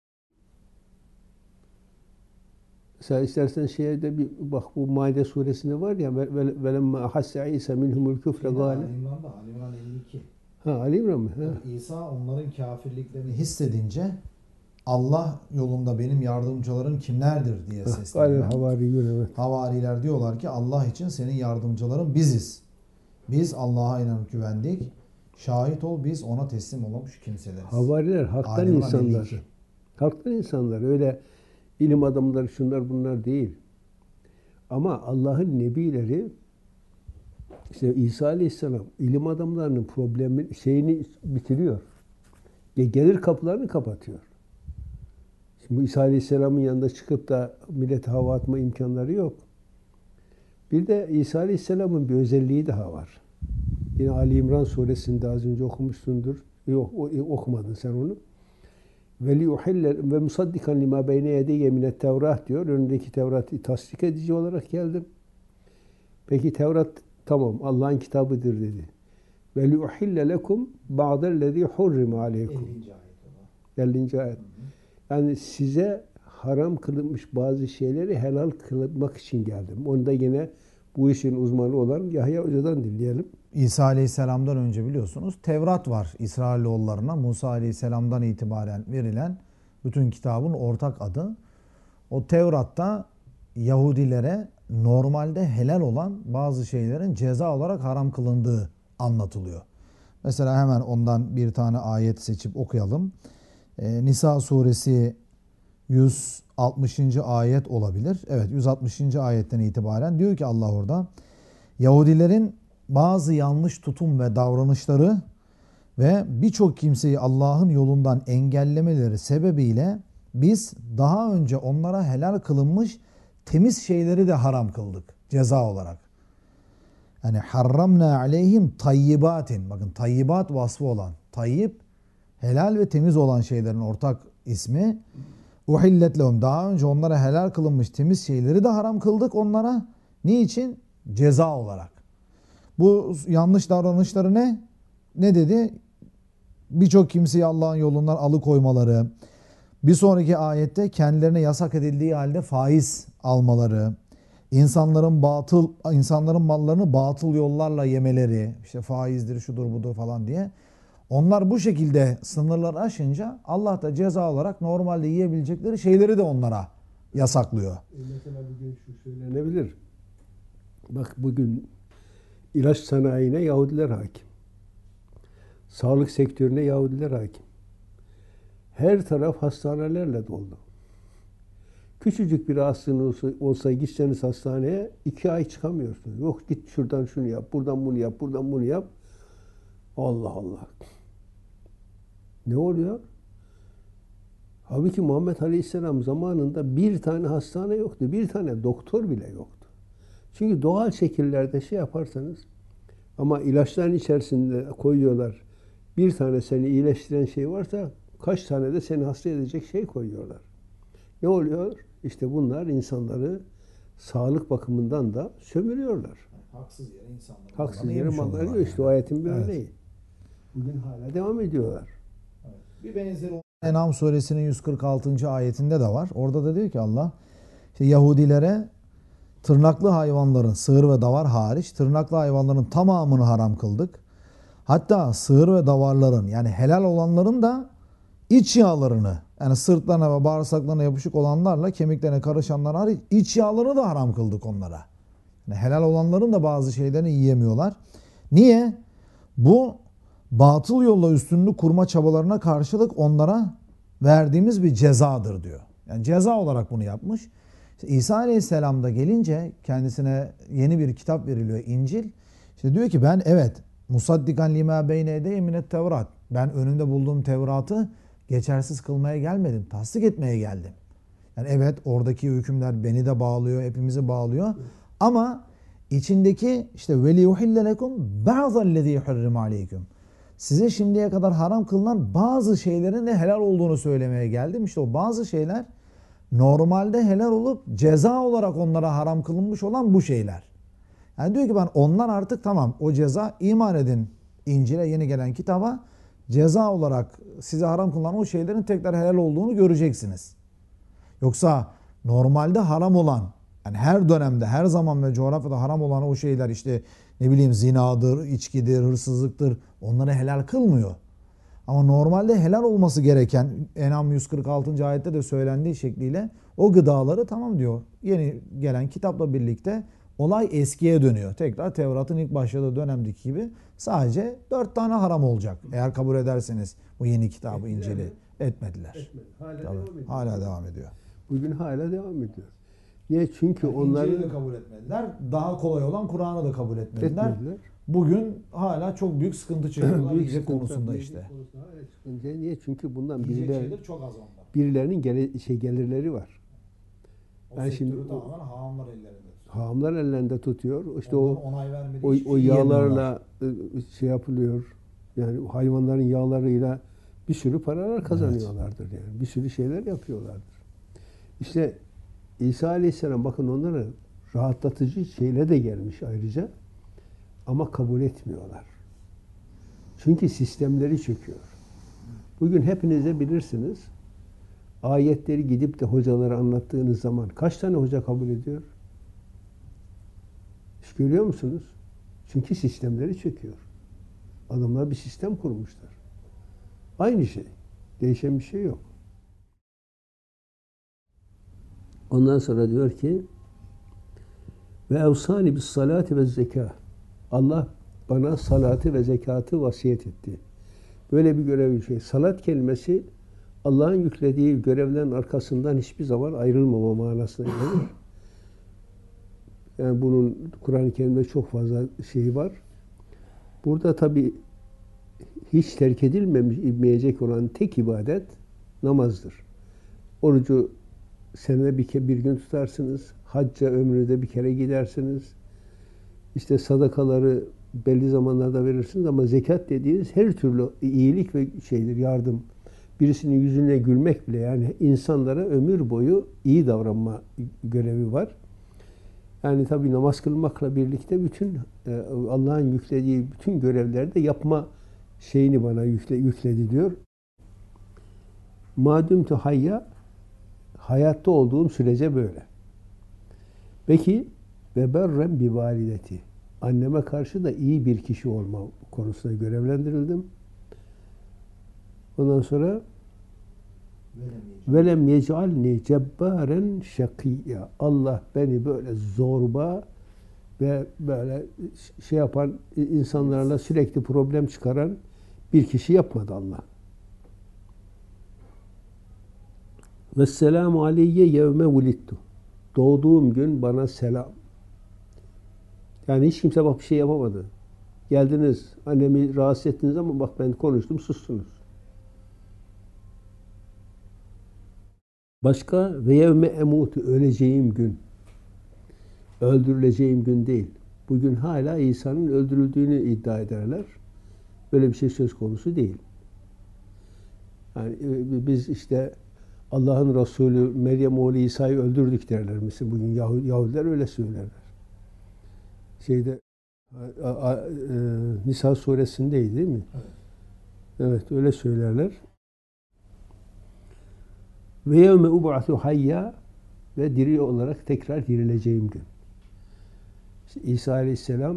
Mesela istersen şeye de bir bak, bu Maide suresinde var ya, velemme ahasse İsa minhumul küfre gâle. Ali İmran 52. Ha, Ali İmran mı? Ha. İsa onların kafirliklerini hissedince Allah yolunda benim yardımcılarım kimlerdir diye sesleniyor. Havariyyun, evet. Havariler diyorlar ki Allah için senin yardımcıların biziz. Biz Allah'a inanıp güvendik. Şahit ol, biz ona teslim olmuş kimseleriz. Havariler halktan insanlar. Halktan insanlar. Öyle ilim adamları, şunlar bunlar değil. Ama Allah'ın nebileri, işte İsa Aleyhisselam ilim adamlarının şeyini bitiriyor. Gelir kapılarını kapatıyor. Şimdi İsa Aleyhisselam'ın yanında çıkıp da millete hava atma imkanları yok. Bir de İsa Aleyhisselam'ın bir özelliği daha var. Yine Ali İmran suresinde az önce okumuşsundur. Yok, okumadın sen onu. Ve liyuhille ve musaddikan lima beyne yedeyye minet Tevrat diyor. Önündeki Tevrat'ı tasdik edici olarak geldim. Peki Tevrat tamam Allah'ın kitabıdır dedi. Ve liyuhille lekum ba'dellezî hurrime aleykum. 50. ayet. Yani size haram kılınmış bazı şeyleri helal kılmak için geldim. Onu da yine bu işin uzmanı olan Yahya Hoca'dan dinleyelim. İsa Aleyhisselam'dan önce biliyorsunuz Tevrat var İsrailoğullarına. Musa Aleyhisselam'dan itibaren verilen bütün kitabın ortak adı. O Tevrat'ta Yahudilere normalde helal olan bazı şeylerin ceza olarak haram kılındığı anlatılıyor. Mesela hemen ondan bir tane ayet seçip okuyalım. Nisa suresi 160. ayet olabilir. Evet, 160. ayetten itibaren diyor ki Allah orada, Yahudilerin bazı yanlış tutum ve davranışları ve birçok kimseyi Allah'ın yolundan engellemeleri sebebiyle biz daha önce onlara helal kılınmış temiz şeyleri de haram kıldık ceza olarak. Yani harramna aleyhim tayyibatin. Bakın tayyibat vasfı olan. Tayyib helal ve temiz olan şeylerin ortak ismi. Uhillet lehum. Daha önce onlara helal kılınmış temiz şeyleri de haram kıldık onlara. Niçin? Ceza olarak. Bu yanlış davranışları ne? Ne dedi? Birçok kimseyi Allah'ın yolundan alıkoymaları. Bir sonraki ayette kendilerine yasak edildiği halde faiz almaları. İnsanların mallarını batıl yollarla yemeleri. İşte faizdir, şudur budur falan diye. Onlar bu şekilde sınırları aşınca Allah da ceza olarak normalde yiyebilecekleri şeyleri de onlara yasaklıyor. Mesela bugün şu söylenebilir. Bak bugün ilaç sanayine Yahudiler hakim. Sağlık sektörüne Yahudiler hakim. Her taraf hastanelerle doldu. Küçücük bir rahatsızlığınız olsa gitseniz hastaneye 2 ay çıkamıyorsunuz. Yok git şuradan şunu yap, buradan bunu yap, buradan bunu yap. Allah Allah. Ne oluyor? Halbuki Muhammed Aleyhisselam zamanında bir tane hastane yoktu. Bir tane doktor bile yoktu. Çünkü doğal şekillerde şey yaparsanız ama ilaçların içerisinde koyuyorlar. Bir tane seni iyileştiren şey varsa kaç tane de seni hasta edecek şey koyuyorlar. Ne oluyor? İşte bunlar insanları sağlık bakımından da sömürüyorlar. Haksız yere insanları. Haksız yere malları yiyor. İşte o ayetin bir örneği. Bugün hala devam ediyorlar. Evet. Bir benzeri En'am suresinin 146. ayetinde de var. Orada da diyor ki Allah, işte Yahudilere tırnaklı hayvanların, sığır ve davar hariç tırnaklı hayvanların tamamını haram kıldık. Hatta sığır ve davarların, yani helal olanların da iç yağlarını, yani sırtlarına ve bağırsaklarına yapışık olanlarla kemiklerine karışanlar hariç iç yağlarını da haram kıldık onlara. Yani helal olanların da bazı şeylerini yiyemiyorlar. Niye? Bu batıl yolla üstünlük kurma çabalarına karşılık onlara verdiğimiz bir cezadır diyor. Yani ceza olarak bunu yapmış. İşte İsa Aleyhisselam da gelince kendisine yeni bir kitap veriliyor, İncil. İşte diyor ki ben evet musaddikan lima beyne edeyye minet Tevrat. Ben önümde bulduğum Tevrat'ı geçersiz kılmaya gelmedim. Tasdik etmeye geldim. Yani evet oradaki hükümler beni de bağlıyor, hepimizi bağlıyor. Ama içindeki işte veli yuhille lekum ba'zallezî hurrim aleyküm. Size şimdiye kadar haram kılınan bazı şeylerin de helal olduğunu söylemeye geldim. İşte o bazı şeyler normalde helal olup ceza olarak onlara haram kılınmış olan bu şeyler. Yani diyor ki ben onlar artık tamam o ceza iman edin İncil'e yeni gelen kitaba ceza olarak size haram kılınan o şeylerin tekrar helal olduğunu göreceksiniz. Yoksa normalde haram olan yani her dönemde her zaman ve coğrafyada haram olan o şeyler işte ne bileyim zinadır, içkidir, hırsızlıktır onları helal kılmıyor. Ama normalde helal olması gereken En'am 146. ayette de söylendiği şekliyle o gıdaları tamam diyor. Yeni gelen kitapla birlikte olay eskiye dönüyor. Tekrar Tevrat'ın ilk başladığı dönemdeki gibi sadece 4 tane haram olacak. Eğer kabul ederseniz bu yeni kitabı İncil'i etmediler. Hala devam ediyor. Bugün hala devam ediyor. Niye? Çünkü Yani onları İncil'i de kabul etmediler. Daha kolay olan Kur'an'ı da kabul etmediler. Bugün hala çok büyük sıkıntı çekiyorlar yiyecek konusunda işte. Niye? Çünkü bundan Yiyecek şeyler çok az onlar. birilerinin gelirleri var. Ben şimdi tamamen hahamlar ellerinde. Hahamlar ellerinde tutuyor. İşte o yağlarla şey yapılıyor. Yani hayvanların yağlarıyla bir sürü paralar kazanıyorlardır yani. Bir sürü şeyler yapıyorlardır. İşte İsa Aleyhisselam bakın onları rahatlatıcı şeyle de gelmiş ayrıca. Ama kabul etmiyorlar. Çünkü sistemleri çöküyor. Bugün hepiniz de bilirsiniz. Ayetleri gidip de hocalara anlattığınız zaman kaç tane hoca kabul ediyor? Hiç görüyor musunuz? Çünkü sistemleri çöküyor. Adamlar bir sistem kurmuşlar. Aynı şey. Değişen bir şey yok. Ondan sonra diyor ki ve evsani bis salati ve zeka. Allah bana salatı ve zekatı vasiyet etti. Böyle bir görev şey. Salat kelimesi Allah'ın yüklediği görevlerin arkasından hiçbir zaman ayrılmama manasına gelir. Yani bunun Kur'an-ı Kerim'de çok fazla şeyi var. Burada tabi hiç terk edilmeyecek olan tek ibadet namazdır. Orucu senede bir gün tutarsınız. Hacca ömrünüzde bir kere gidersiniz. İşte sadakaları belli zamanlarda verirsiniz ama zekat dediğiniz her türlü iyilik ve şeydir, yardım. Birisinin yüzüne gülmek bile yani insanlara ömür boyu iyi davranma görevi var. Yani tabii namaz kılmakla birlikte bütün Allah'ın yüklediği bütün görevleri de yapma şeyini bana yükledi diyor. Madümtü hayya hayatta olduğum sürece böyle. Peki ve berrem bi valideti. Anneme karşı da iyi bir kişi olma konusunda görevlendirildim. Ondan sonra velem yec'alni cebbaren şakiyya. Allah beni böyle zorba ve böyle şey yapan insanlarla sürekli problem çıkaran bir kişi yapmadı Allah. Vesselamu aleyye yevme vulittu. Doğduğum gün bana selam. Yani hiç kimse bak bir şey yapamadı. Geldiniz, annemi rahatsız ettiniz ama bak ben konuştum, sustunuz. Başka ve yevme emutu, öleceğim gün. Öldürüleceğim gün değil. Bugün hala İsa'nın öldürüldüğünü iddia ederler. Böyle bir şey söz konusu değil. Yani biz işte Allah'ın Resulü Meryem oğlu İsa'yı öldürdük derler. Mesela bugün Yahudiler öyle söylerler. Nisa suresindeydi değil mi? Evet. Evet öyle söylerler. Ve yevme ub'atu hayya, ve diri olarak tekrar dirileceğim gün. İşte İsa Aleyhisselam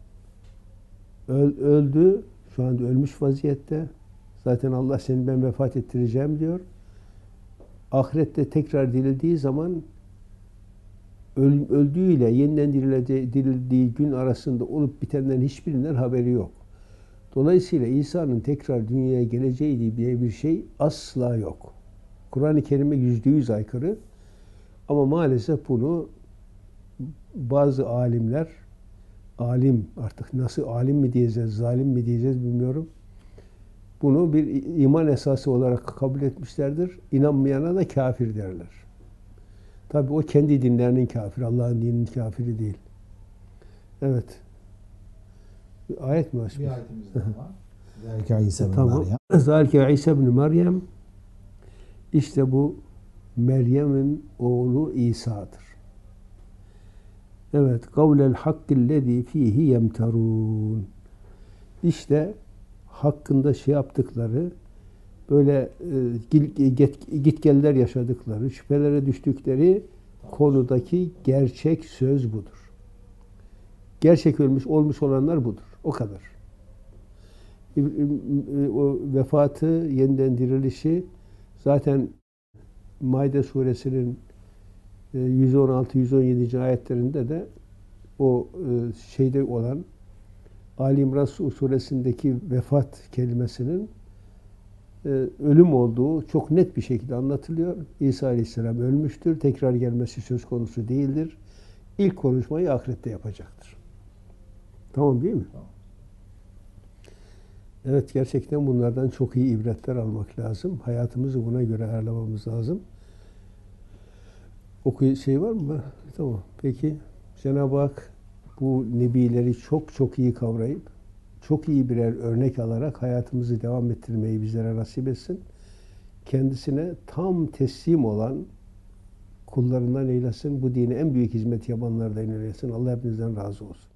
öldü. Şu anda ölmüş vaziyette. Zaten Allah seni ben vefat ettireceğim diyor. Ahirette tekrar dirildiği zaman öldüğüyle yeniden dirildiği gün arasında olup bitenden hiçbirinden haberi yok. Dolayısıyla İsa'nın tekrar dünyaya geleceği diye bir şey asla yok. Kur'an-ı Kerim'e %100 aykırı. Ama maalesef bunu bazı alimler, alim artık nasıl alim mi diyeceğiz, zalim mi diyeceğiz bilmiyorum. Bunu bir iman esası olarak kabul etmişlerdir. İnanmayana da kafir derler. Tabi o kendi dinlerinin kafiri, Allah'ın dininin kafiri değil. Evet. Ayet mi açmış? Bir ayetimiz daha var. Zalike İsa ibn Tamam. Meryem. Zalike İsa ibn Meryem. İşte bu Meryem'in oğlu İsa'dır. Evet. Kavlel hakkillezî fîhî yemterûn. İşte hakkında şey yaptıkları, böyle gitgeller yaşadıkları, şüphelere düştükleri konudaki gerçek söz budur. Gerçek olmuş olanlar budur. O kadar. O vefatı, yeniden dirilişi zaten Maide suresinin 116-117. ayetlerinde de o şeyde olan Ali İmran suresindeki vefat kelimesinin ölüm olduğu çok net bir şekilde anlatılıyor. İsa Aleyhisselam ölmüştür. Tekrar gelmesi söz konusu değildir. İlk konuşmayı ahirette yapacaktır. Tamam değil mi? Tamam. Evet, gerçekten bunlardan çok iyi ibretler almak lazım. Hayatımızı buna göre ayarlamamız lazım. Şey var mı? Tamam. Peki Cenab-ı Hak bu nebileri çok çok iyi kavrayıp çok iyi birer örnek alarak hayatımızı devam ettirmeyi bizlere nasip etsin. Kendisine tam teslim olan kullarından eylesin. Bu dine en büyük hizmet yapanlardan eylesin. Allah hepinizden razı olsun.